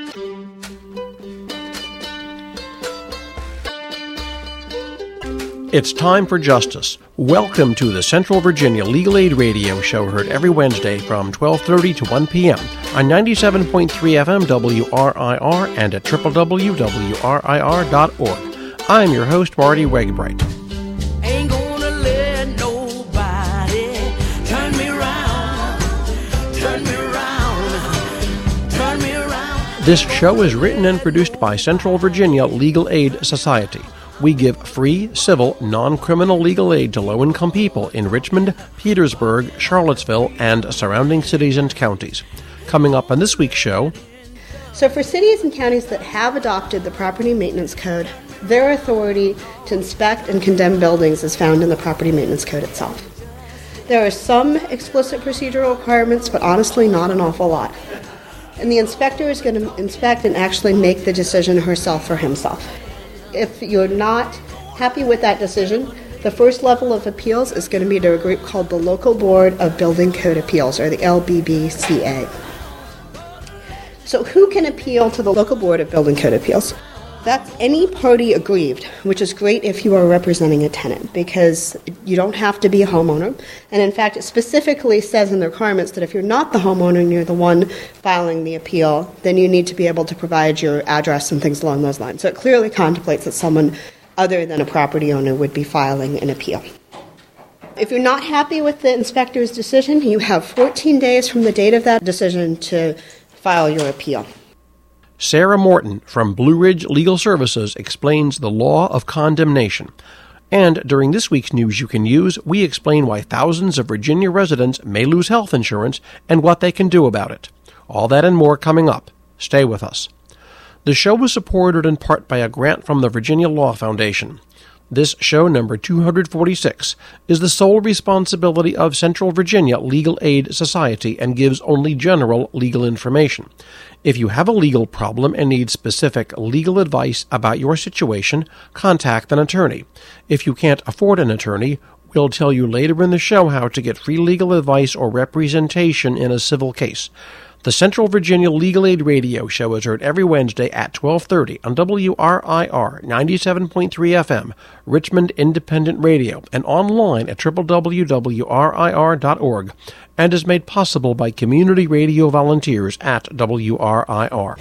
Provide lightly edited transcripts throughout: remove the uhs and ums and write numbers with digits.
It's time for justice. Welcome to the Central Virginia Legal Aid Radio Show, heard every Wednesday from 12:30 to 1 p.m. on 97.3 FM WRIR and at www.wrir.org. I'm your host, Marty Wegbright. Ain't gonna let nobody turn me around, turn me around, turn me around. This show is written and produced by Central Virginia Legal Aid Society. We give free, civil, non-criminal legal aid to low-income people in Richmond, Petersburg, Charlottesville, and surrounding cities and counties. Coming up on this week's show... So for cities and counties that have adopted the Property Maintenance Code, their authority to inspect and condemn buildings is found in the Property Maintenance Code itself. There are some explicit procedural requirements, but honestly not an awful lot. And the inspector is going to inspect and actually make the decision herself or himself. If you're not happy with that decision, the first level of appeals is going to be to a group called the Local Board of Building Code Appeals, or the LBBCA. So who can appeal to the Local Board of Building Code Appeals? That's any party aggrieved, which is great if you are representing a tenant, because you don't have to be a homeowner. And in fact, it specifically says in the requirements that if you're not the homeowner and you're the one filing the appeal, then you need to be able to provide your address and things along those lines. So it clearly contemplates that someone other than a property owner would be filing an appeal. If you're not happy with the inspector's decision, you have 14 days from the date of that decision to file your appeal. Sarah Morton from Blue Ridge Legal Services explains the law of condemnation. And during this week's News You Can Use, we explain why thousands of Virginia residents may lose health insurance and what they can do about it. All that and more coming up. Stay with us. The show was supported in part by a grant from the Virginia Law Foundation. This show, number 246, is the sole responsibility of Central Virginia Legal Aid Society and gives only general legal information. If you have a legal problem and need specific legal advice about your situation, contact an attorney. If you can't afford an attorney, we'll tell you later in the show how to get free legal advice or representation in a civil case. The Central Virginia Legal Aid Radio Show is heard every Wednesday at 12:30 on WRIR 97.3 FM, Richmond Independent Radio, and online at www.wrir.org, and is made possible by community radio volunteers at WRIR.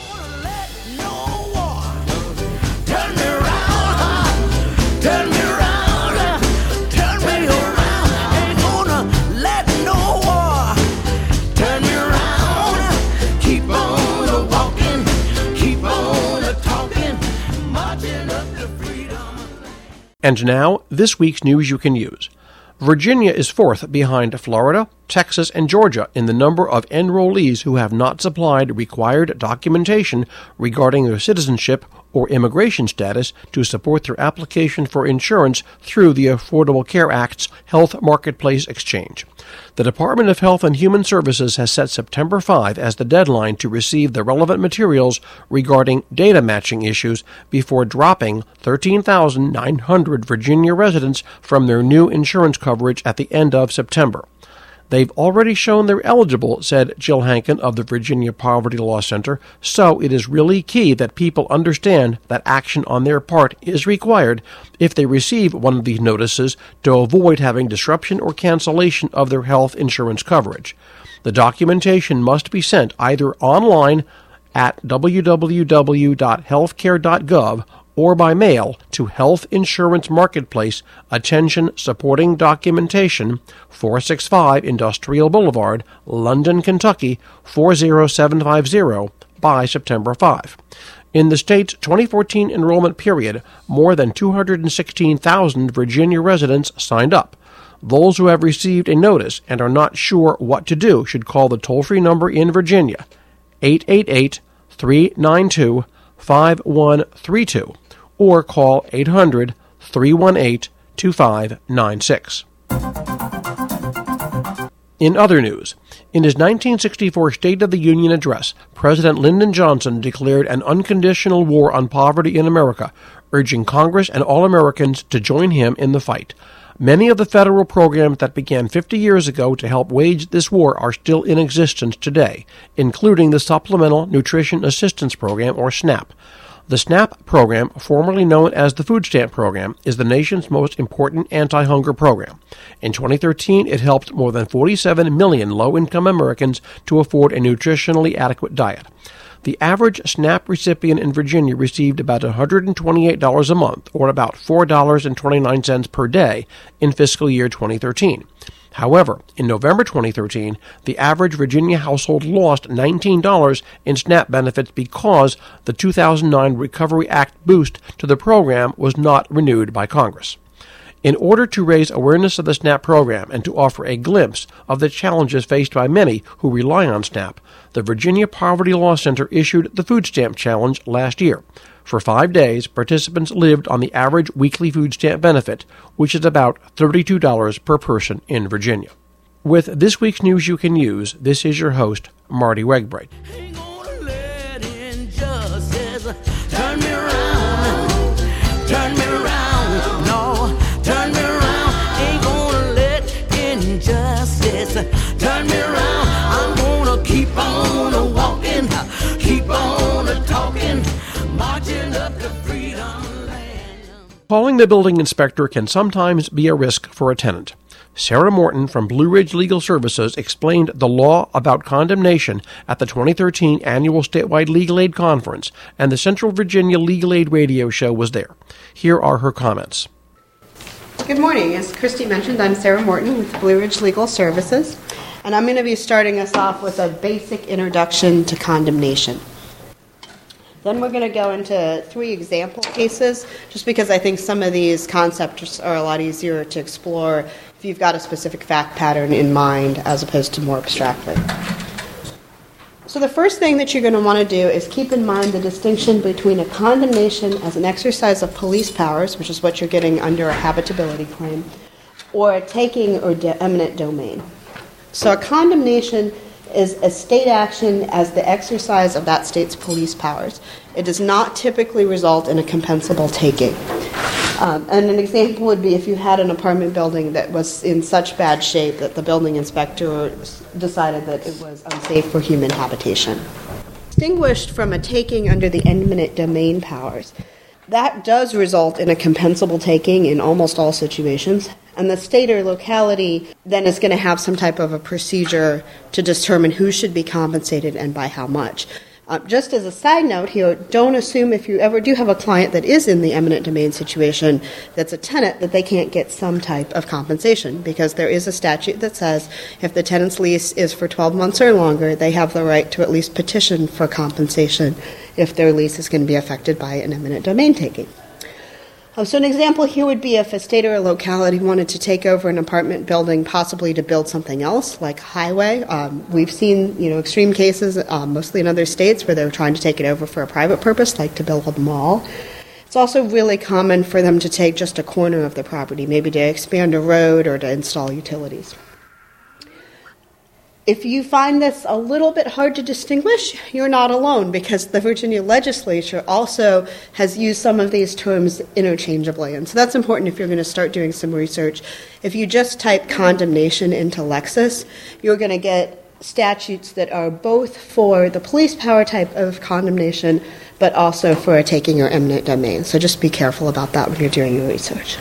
And now, this week's News You Can Use. Virginia is fourth behind Florida, Texas, and Georgia in the number of enrollees who have not supplied required documentation regarding their citizenship or immigration status to support their application for insurance through the Affordable Care Act's Health Marketplace Exchange. The Department of Health and Human Services has set September 5 as the deadline to receive the relevant materials regarding data matching issues before dropping 13,900 Virginia residents from their new insurance coverage at the end of September. They've already shown they're eligible, said Jill Hankin of the Virginia Poverty Law Center, so it is really key that people understand that action on their part is required if they receive one of these notices to avoid having disruption or cancellation of their health insurance coverage. The documentation must be sent either online at www.healthcare.gov or by mail to Health Insurance Marketplace, Attention Supporting Documentation, 465 Industrial Boulevard, London, Kentucky, 40750, by September 5. In the state's 2014 enrollment period, more than 216,000 Virginia residents signed up. Those who have received a notice and are not sure what to do should call the toll-free number in Virginia, 888-392-5132, or call 800-318-2596. In other news, in his 1964 State of the Union address, President Lyndon Johnson declared an unconditional war on poverty in America, urging Congress and all Americans to join him in the fight. Many of the federal programs that began 50 years ago to help wage this war are still in existence today, including the Supplemental Nutrition Assistance Program, or SNAP. The SNAP program, formerly known as the Food Stamp Program, is the nation's most important anti-hunger program. In 2013, it helped more than 47 million low-income Americans to afford a nutritionally adequate diet. The average SNAP recipient in Virginia received about $128 a month, or about $4.29 per day, in fiscal year 2013. However, in November 2013, the average Virginia household lost $19 in SNAP benefits because the 2009 Recovery Act boost to the program was not renewed by Congress. In order to raise awareness of the SNAP program and to offer a glimpse of the challenges faced by many who rely on SNAP, the Virginia Poverty Law Center issued the Food Stamp Challenge last year. For 5 days, participants lived on the average weekly food stamp benefit, which is about $32 per person in Virginia. With this week's news you can use, this is your host, Marty Wegbright. Ain't gonna let injustice turn me around, no, turn me around. Ain't gonna let injustice turn me around. I'm gonna keep on walking, keep on talking, marching up to freedom land. Calling the building inspector can sometimes be a risk for a tenant. Sarah Morton from Blue Ridge Legal Services explained the law about condemnation at the 2013 annual statewide Legal Aid Conference, and the Central Virginia Legal Aid radio show was there. Here are her comments. Good morning. As Christy mentioned, I'm Sarah Morton with Blue Ridge Legal Services, and I'm going to be starting us off with a basic introduction to condemnation. Then we're going to go into 3 example cases, just because I think some of these concepts are a lot easier to explore if you've got a specific fact pattern in mind as opposed to more abstractly. So the first thing that you're going to want to do is keep in mind the distinction between a condemnation as an exercise of police powers, which is what you're getting under a habitability claim, or a taking or eminent domain. So a condemnation is a state action as the exercise of that state's police powers. It does not typically result in a compensable taking. And an example would be if you had an apartment building that was in such bad shape that the building inspector decided that it was unsafe for human habitation. Distinguished from a taking under the eminent domain powers, that does result in a compensable taking in almost all situations, and the state or locality then is going to have some type of a procedure to determine who should be compensated and by how much. Just as a side note here, don't assume if you ever do have a client that is in the eminent domain situation that's a tenant that they can't get some type of compensation, because there is a statute that says if the tenant's lease is for 12 months or longer, they have the right to at least petition for compensation if their lease is going to be affected by an eminent domain taking. So an example here would be if a state or a locality wanted to take over an apartment building, possibly to build something else, like a highway. We've seen, extreme cases, mostly in other states, where they're trying to take it over for a private purpose, like to build a mall. It's also really common for them to take just a corner of the property, maybe to expand a road or to install utilities. If you find this a little bit hard to distinguish, you're not alone, because the Virginia legislature also has used some of these terms interchangeably. And so that's important if you're going to start doing some research. If you just type condemnation into Lexis, you're going to get statutes that are both for the police power type of condemnation, but also for a taking or eminent domain. So just be careful about that when you're doing your research.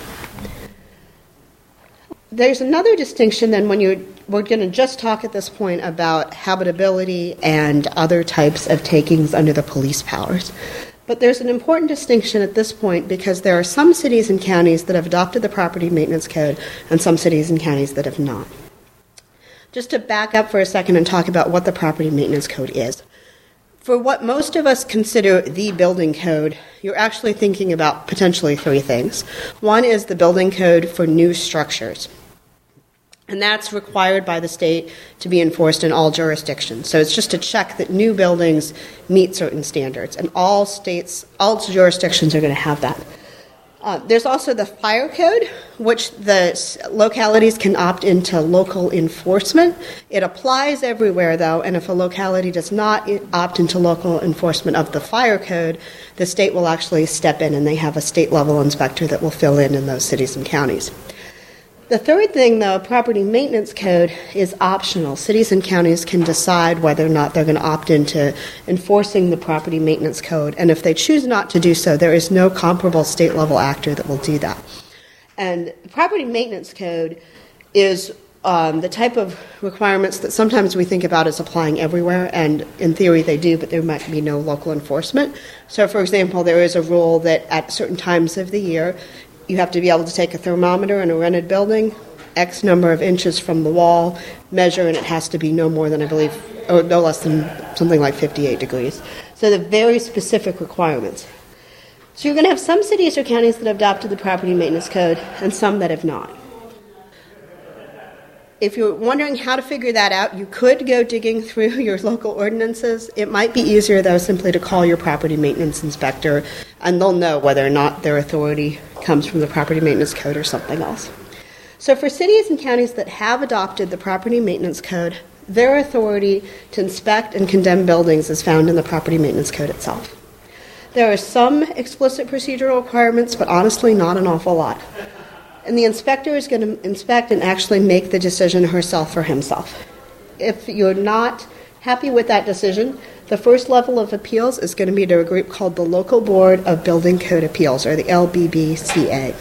There's another distinction then we're going to just talk at this point about habitability and other types of takings under the police powers. But there's an important distinction at this point, because there are some cities and counties that have adopted the Property Maintenance Code and some cities and counties that have not. Just to back up for a second and talk about what the Property Maintenance Code is. For what most of us consider the building code, you're actually thinking about potentially 3 things. One is the building code for new structures. And that's required by the state to be enforced in all jurisdictions. So it's just to check that new buildings meet certain standards. And all jurisdictions are going to have that. There's also the fire code, which the localities can opt into local enforcement. It applies everywhere, though, and if a locality does not opt into local enforcement of the fire code, the state will actually step in, and they have a state-level inspector that will fill in those cities and counties. The third thing, though, property maintenance code is optional. Cities and counties can decide whether or not they're going to opt into enforcing the property maintenance code. And if they choose not to do so, there is no comparable state-level actor that will do that. And the property maintenance code is the type of requirements that sometimes we think about as applying everywhere, and in theory they do, but there might be no local enforcement. So, for example, there is a rule that at certain times of the year, you have to be able to take a thermometer in a rented building, X number of inches from the wall, measure, and it has to be no more than, I believe, or no less than something like 58 degrees. So they're very specific requirements. So you're going to have some cities or counties that have adopted the property maintenance code and some that have not. If you're wondering how to figure that out, you could go digging through your local ordinances. It might be easier, though, simply to call your property maintenance inspector, and they'll know whether or not their authority comes from the property maintenance code or something else. So for cities and counties that have adopted the property maintenance code, their authority to inspect and condemn buildings is found in the property maintenance code itself. There are some explicit procedural requirements, but honestly not an awful lot. And the inspector is going to inspect and actually make the decision herself or himself. If you're not happy with that decision, the first level of appeals is going to be to a group called the Local Board of Building Code Appeals, or the LBBCA.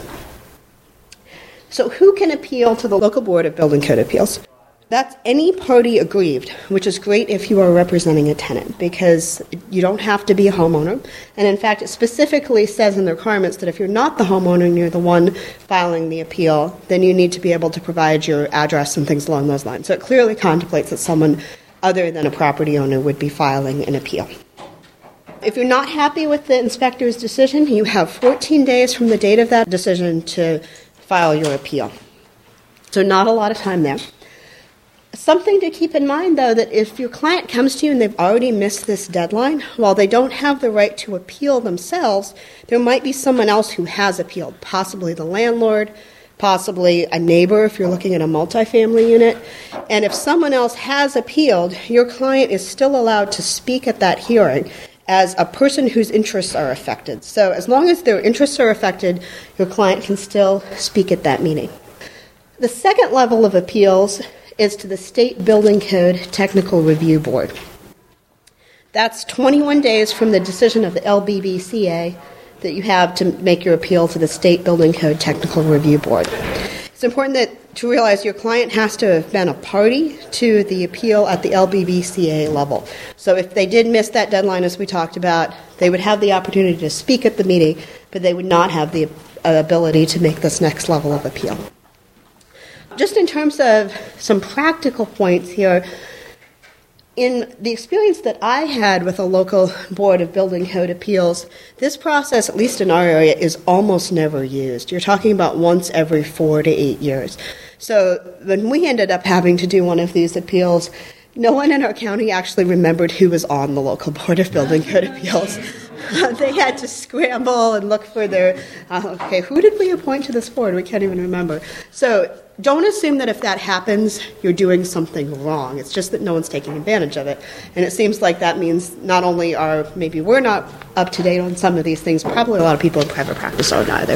So who can appeal to the Local Board of Building Code Appeals? That's any party aggrieved, which is great if you are representing a tenant, because you don't have to be a homeowner. And in fact, it specifically says in the requirements that if you're not the homeowner and you're the one filing the appeal, then you need to be able to provide your address and things along those lines. So it clearly contemplates that someone other than a property owner would be filing an appeal. If you're not happy with the inspector's decision, you have 14 days from the date of that decision to file your appeal. So not a lot of time there. Something to keep in mind, though, that if your client comes to you and they've already missed this deadline, while they don't have the right to appeal themselves, there might be someone else who has appealed, possibly the landlord, possibly a neighbor if you're looking at a multifamily unit. And if someone else has appealed, your client is still allowed to speak at that hearing as a person whose interests are affected. So as long as their interests are affected, your client can still speak at that meeting. The second level of appeals is to the State Building Code Technical Review Board. That's 21 days from the decision of the LBBCA that you have to make your appeal to the State Building Code Technical Review Board. It's important to realize your client has to have been a party to the appeal at the LBBCA level. So if they did miss that deadline, as we talked about, they would have the opportunity to speak at the meeting, but they would not have the ability to make this next level of appeal. Just in terms of some practical points here, in the experience that I had with a local board of building code appeals, this process, at least in our area, is almost never used. You're talking about once every 4 to 8 years. So when we ended up having to do one of these appeals, no one in our county actually remembered who was on the local board of building code appeals. They had to scramble and look for their, who did we appoint to this board? We can't even remember. So don't assume that if that happens, you're doing something wrong. It's just that no one's taking advantage of it. And it seems like that means not only maybe we're not up to date on some of these things, probably a lot of people in private practice aren't either.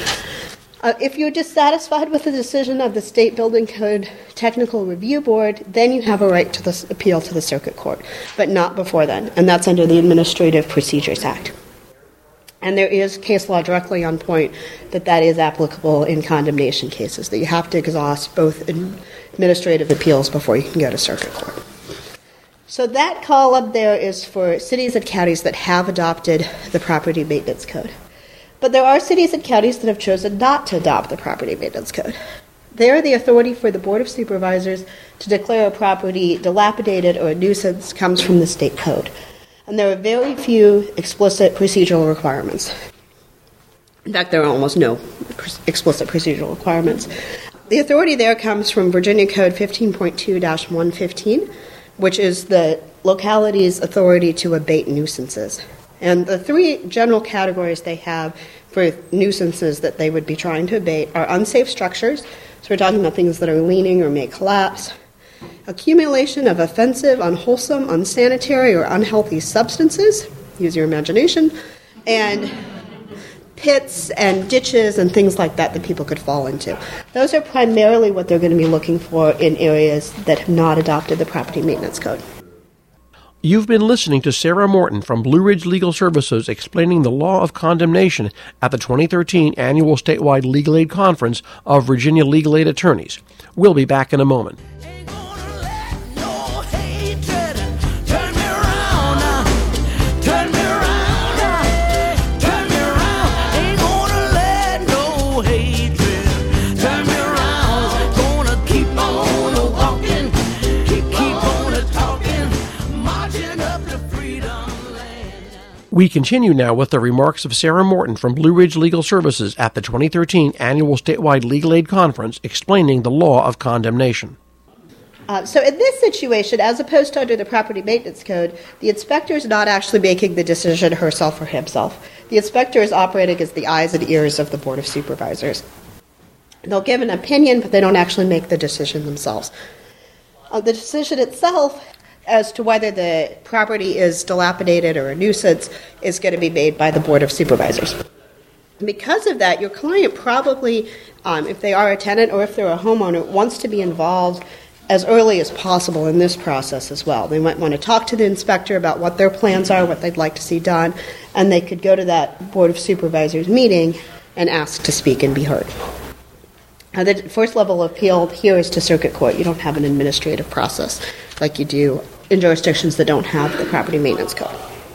If you're dissatisfied with the decision of the State Building Code Technical Review Board, then you have a right to appeal to the Circuit Court, but not before then, and that's under the Administrative Procedures Act. And there is case law directly on point that is applicable in condemnation cases, that you have to exhaust both administrative appeals before you can go to Circuit Court. So that call up there is for cities and counties that have adopted the Property Maintenance Code. But there are cities and counties that have chosen not to adopt the Property Maintenance Code. There, the authority for the Board of Supervisors to declare a property dilapidated or a nuisance comes from the state code. And there are very few explicit procedural requirements. In fact, there are almost no explicit procedural requirements. The authority there comes from Virginia Code 15.2-115, which is the locality's authority to abate nuisances. And the three general categories they have for nuisances that they would be trying to abate are unsafe structures, so we're talking about things that are leaning or may collapse, accumulation of offensive, unwholesome, unsanitary, or unhealthy substances, use your imagination, and pits and ditches and things like that that people could fall into. Those are primarily what they're going to be looking for in areas that have not adopted the property maintenance code. You've been listening to Sarah Morton from Blue Ridge Legal Services explaining the law of condemnation at the 2013 Annual Statewide Legal Aid Conference of Virginia Legal Aid Attorneys. We'll be back in a moment. We continue now with the remarks of Sarah Morton from Blue Ridge Legal Services at the 2013 Annual Statewide Legal Aid Conference explaining the law of condemnation. So in this situation, as opposed to under the Property Maintenance Code, the inspector is not actually making the decision herself or himself. The inspector is operating as the eyes and ears of the Board of Supervisors. They'll give an opinion, but they don't actually make the decision themselves. The decision itself as to whether the property is dilapidated or a nuisance is going to be made by the Board of Supervisors. Because of that, your client probably, if they are a tenant or if they're a homeowner, wants to be involved as early as possible in this process as well. They might want to talk to the inspector about what their plans are, what they'd like to see done, and they could go to that Board of Supervisors meeting and ask to speak and be heard. The first level of appeal here is to circuit court. You don't have an administrative process like you do in jurisdictions that don't have the property maintenance code.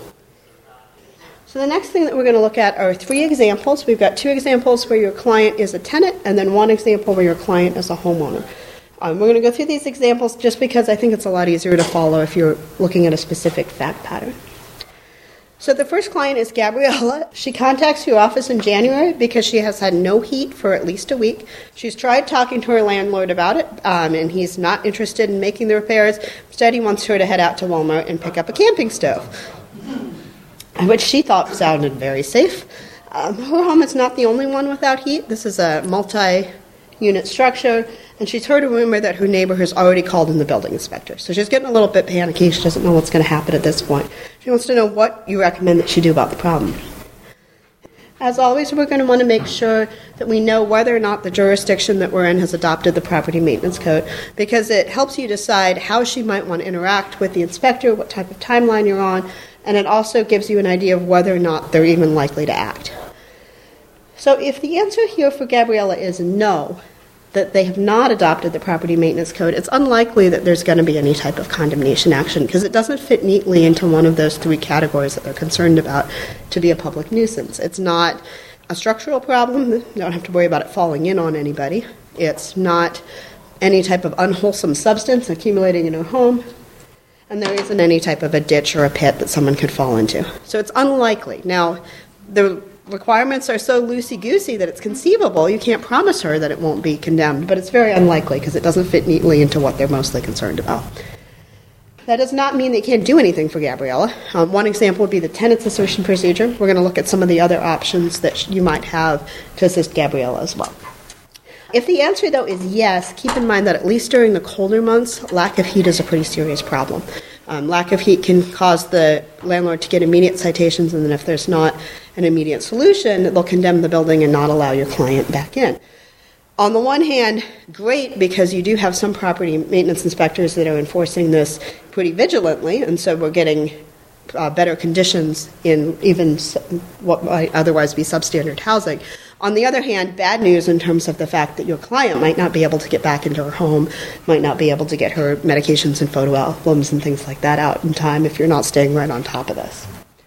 So the next thing that we're going to look at are 3 examples. We've got 2 examples where your client is a tenant and then 1 example where your client is a homeowner. We're going to go through these examples just because I think it's a lot easier to follow if you're looking at a specific fact pattern. So the first client is Gabriella. She contacts your office in January because she has had no heat for at least a week. She's tried talking to her landlord about it, and he's not interested in making the repairs. Instead, he wants her to head out to Walmart and pick up a camping stove, which she thought sounded very safe. Her home is not the only one without heat. This is a multi-unit structure, and she's heard a rumor that her neighbor has already called in the building inspector. So she's getting a little bit panicky. She doesn't know what's going to happen at this point. She wants to know what you recommend that she do about the problem. As always, we're going to want to make sure that we know whether or not the jurisdiction that we're in has adopted the property maintenance code, because it helps you decide how she might want to interact with the inspector, what type of timeline you're on, and it also gives you an idea of whether or not they're even likely to act. So if the answer here for Gabriella is no, that they have not adopted the property maintenance code, it's unlikely that there's going to be any type of condemnation action because it doesn't fit neatly into one of those 3 categories that they're concerned about to be a public nuisance. It's not a structural problem. You don't have to worry about it falling in on anybody. It's not any type of unwholesome substance accumulating in a home. And there isn't any type of a ditch or a pit that someone could fall into. So it's unlikely. Now, the requirements are so loosey-goosey that it's conceivable. You can't promise her that it won't be condemned, but it's very unlikely because it doesn't fit neatly into what they're mostly concerned about. That does not mean they can't do anything for Gabriella. One example would be the tenants assertion procedure. We're going to look at some of the other options that you might have to assist Gabriella as well. If the answer, though, is yes, keep in mind that at least during the colder months, lack of heat is a pretty serious problem. Lack of heat can cause the landlord to get immediate citations, and then if there's not an immediate solution, they'll condemn the building and not allow your client back in. On the one hand, great, because you do have some property maintenance inspectors that are enforcing this pretty vigilantly, and so we're getting better conditions in even what might otherwise be substandard housing. On the other hand, bad news in terms of the fact that your client might not be able to get back into her home, might not be able to get her medications and photo albums and things like that out in time if you're not staying right on top of this.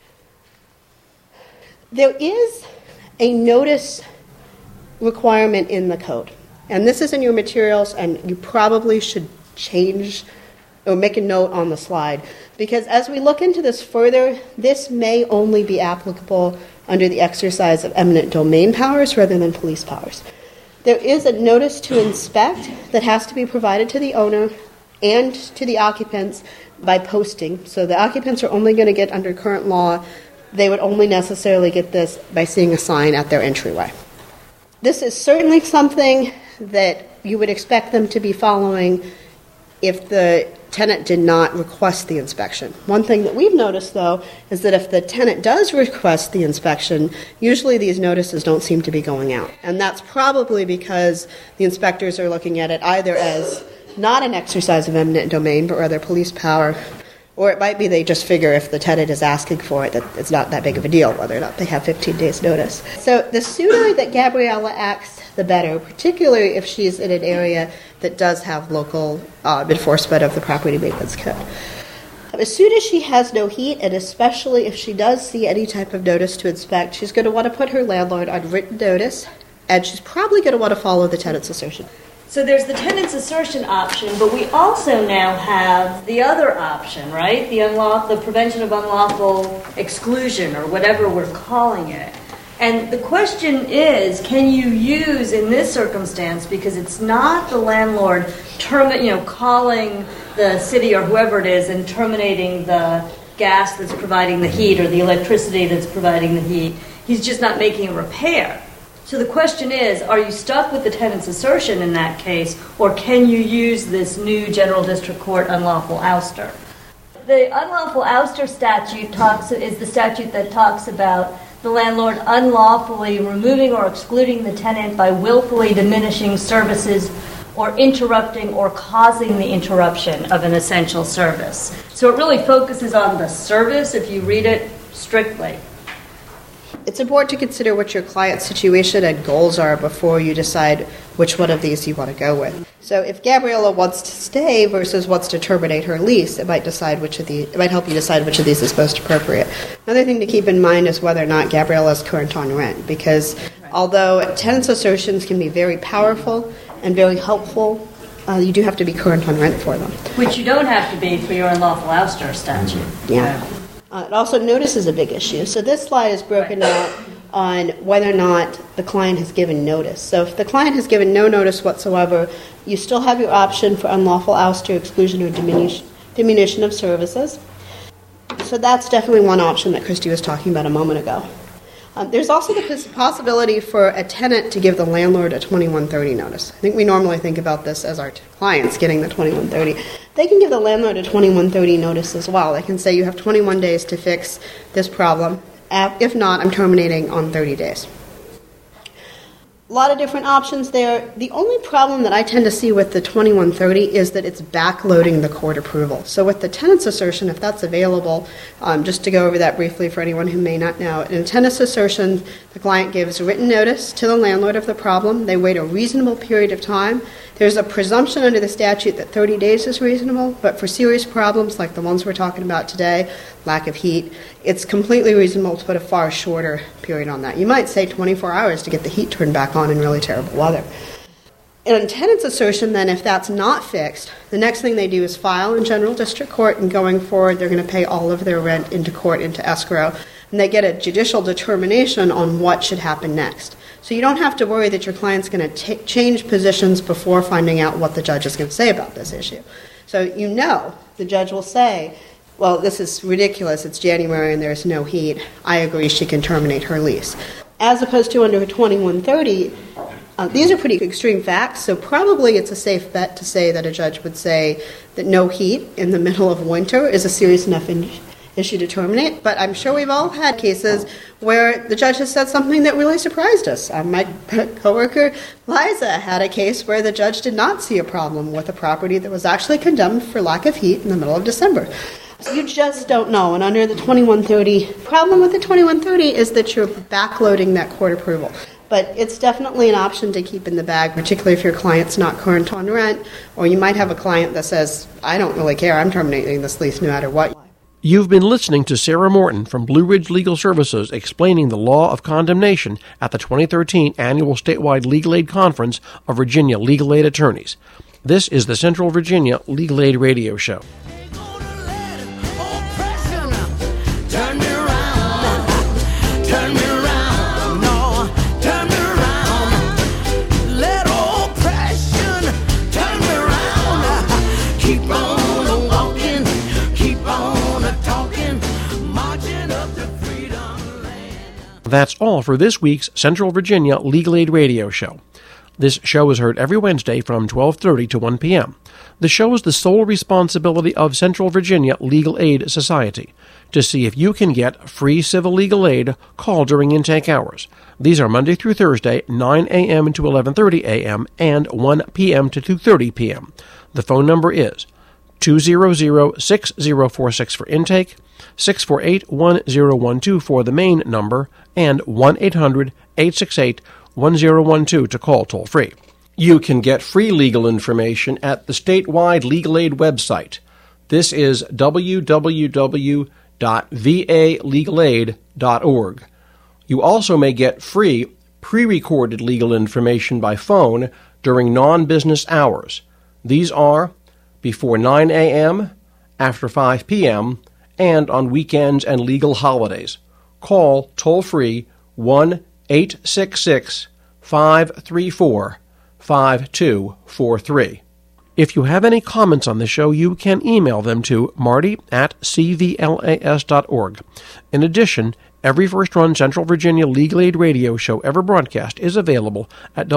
There is a notice requirement in the code, and this is in your materials, and you probably should change or make a note on the slide, because as we look into this further, this may only be applicable under the exercise of eminent domain powers rather than police powers. There is a notice to inspect that has to be provided to the owner and to the occupants by posting. So the occupants are only going to get, under current law, they would only necessarily get this by seeing a sign at their entryway. This is certainly something that you would expect them to be following if the tenant did not request the inspection. One thing that we've noticed, though, is that if the tenant does request the inspection, usually these notices don't seem to be going out. And that's probably because the inspectors are looking at it either as not an exercise of eminent domain, but rather police power, or it might be they just figure if the tenant is asking for it that it's not that big of a deal, whether or not they have 15 days notice. So the sooner that Gabriella acts, the better, particularly if she's in an area that does have local enforcement of the property maintenance code. As soon as she has no heat, and especially if she does see any type of notice to inspect, she's going to want to put her landlord on written notice, and she's probably going to want to follow the tenant's assertion. So there's the tenant's assertion option, but we also now have the other option, right? The prevention of unlawful exclusion, or whatever we're calling it. And the question is, can you use in this circumstance, because it's not the landlord calling the city or whoever it is and terminating the gas that's providing the heat or the electricity that's providing the heat. He's just not making a repair. So the question is, are you stuck with the tenant's assertion in that case, or can you use this new General District Court unlawful ouster? The unlawful ouster statute is the statute that talks about the landlord unlawfully removing or excluding the tenant by willfully diminishing services or interrupting or causing the interruption of an essential service. So it really focuses on the service if you read it strictly. It's important to consider what your client's situation and goals are before you decide which one of these you want to go with. So if Gabriella wants to stay versus wants to terminate her lease, it might help you decide which of these is most appropriate. Another thing to keep in mind is whether or not Gabriella is current on rent, because although tenants' assertions can be very powerful and very helpful, you do have to be current on rent for them. Which you don't have to be for your unlawful ouster statute. Yeah. Also, notice is a big issue. So this slide is broken out on whether or not the client has given notice. So if the client has given no notice whatsoever, you still have your option for unlawful ouster, exclusion, or diminution of services. So that's definitely one option that Christy was talking about a moment ago. There's also the possibility for a tenant to give the landlord a 2130 notice. I think we normally think about this as our clients getting the 2130. They can give the landlord a 2130 notice as well. They can say you have 21 days to fix this problem. If not, I'm terminating on 30 days. A lot of different options there. The only problem that I tend to see with the 2130 is that it's backloading the court approval. So with the tenant's assertion, if that's available, just to go over that briefly for anyone who may not know, in a tenant's assertion, the client gives written notice to the landlord of the problem. They wait a reasonable period of time. There's a presumption under the statute that 30 days is reasonable, but for serious problems like the ones we're talking about today, lack of heat, it's completely reasonable to put a far shorter period on that. You might say 24 hours to get the heat turned back on in really terrible weather. In a tenant's assertion, then, if that's not fixed, the next thing they do is file in General District Court, and going forward, they're going to pay all of their rent into court, into escrow, and they get a judicial determination on what should happen next. So you don't have to worry that your client's going to change positions before finding out what the judge is going to say about this issue. So the judge will say, well, this is ridiculous, it's January and there's no heat, I agree she can terminate her lease. As opposed to under 2130, these are pretty extreme facts, so probably it's a safe bet to say that a judge would say that no heat in the middle of winter is a serious enough issue to terminate, but I'm sure we've all had cases where the judge has said something that really surprised us. My coworker Liza had a case where the judge did not see a problem with a property that was actually condemned for lack of heat in the middle of December. So you just don't know, and under the 2130, problem with the 2130 is that you're backloading that court approval. But it's definitely an option to keep in the bag, particularly if your client's not current on rent, or you might have a client that says, I don't really care, I'm terminating this lease no matter what. You've been listening to Sarah Morton from Blue Ridge Legal Services explaining the law of condemnation at the 2013 Annual Statewide Legal Aid Conference of Virginia Legal Aid Attorneys. This is the Central Virginia Legal Aid Radio Show. That's all for this week's Central Virginia Legal Aid Radio Show. This show is heard every Wednesday from 12:30 to 1 p.m. The show is the sole responsibility of Central Virginia Legal Aid Society. To see if you can get free civil legal aid, call during intake hours. These are Monday through Thursday, 9 a.m. to 11:30 a.m. and 1 p.m. to 2:30 p.m. The phone number is 200-6046 for intake, 648-1012 for the main number, and 1-800-868-1012 to call toll-free. You can get free legal information at the statewide legal aid website. This is www.valegal.org. You also may get free pre-recorded legal information by phone during non-business hours. These are before 9 a.m., after 5 p.m., and on weekends and legal holidays. Call toll-free 1-866-534-5243. If you have any comments on the show, you can email them to marty@cvlas.org. In addition, every first-run Central Virginia Legal Aid radio show ever broadcast is available at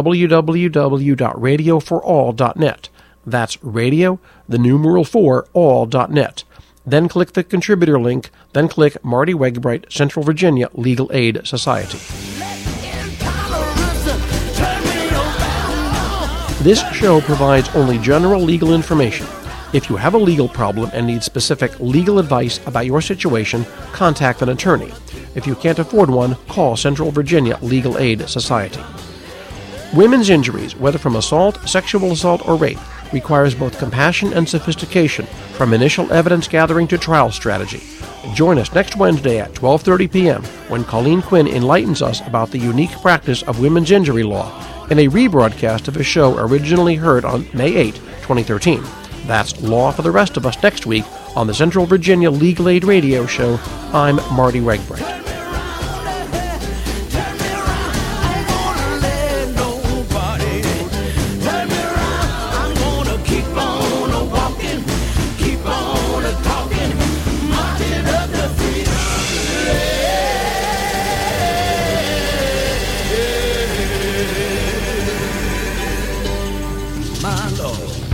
www.radioforall.net. That's radio, the numeral 4, all.net. Then click the contributor link, then click Marty Wegbright, Central Virginia Legal Aid Society. This show provides only general legal information. If you have a legal problem and need specific legal advice about your situation, contact an attorney. If you can't afford one, call Central Virginia Legal Aid Society. Women's injuries, whether from assault, sexual assault, or rape, requires both compassion and sophistication, from initial evidence gathering to trial strategy. Join us next Wednesday at 12:30 p.m. when Colleen Quinn enlightens us about the unique practice of women's injury law in a rebroadcast of a show originally heard on May 8, 2013. That's Law for the Rest of Us next week on the Central Virginia Legal Aid Radio Show. I'm Marty Wegbright. My Lord.